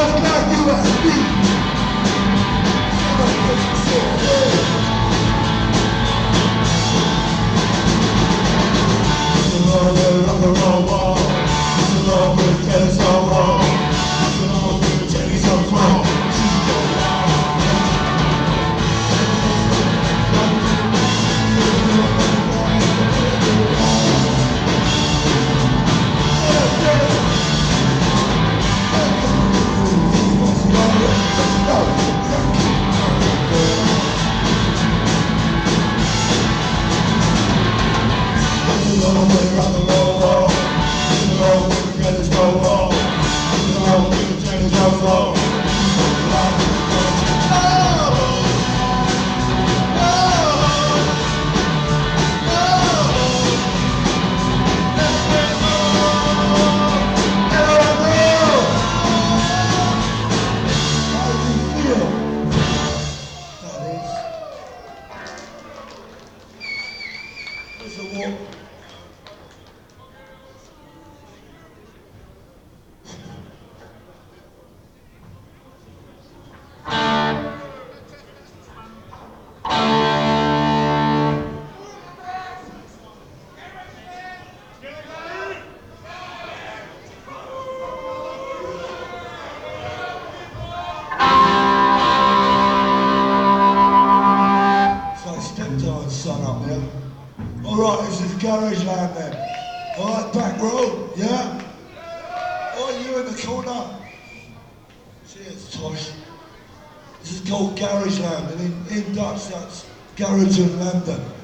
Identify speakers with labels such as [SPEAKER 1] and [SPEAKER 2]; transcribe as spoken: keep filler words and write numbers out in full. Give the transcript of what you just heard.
[SPEAKER 1] Son up there. Alright, this is Garage Land then. Alright, back row, yeah? Alright, you in the corner. Cheers, Tosh. This is called Garage Land, and in, in Dutch that's Garage in London.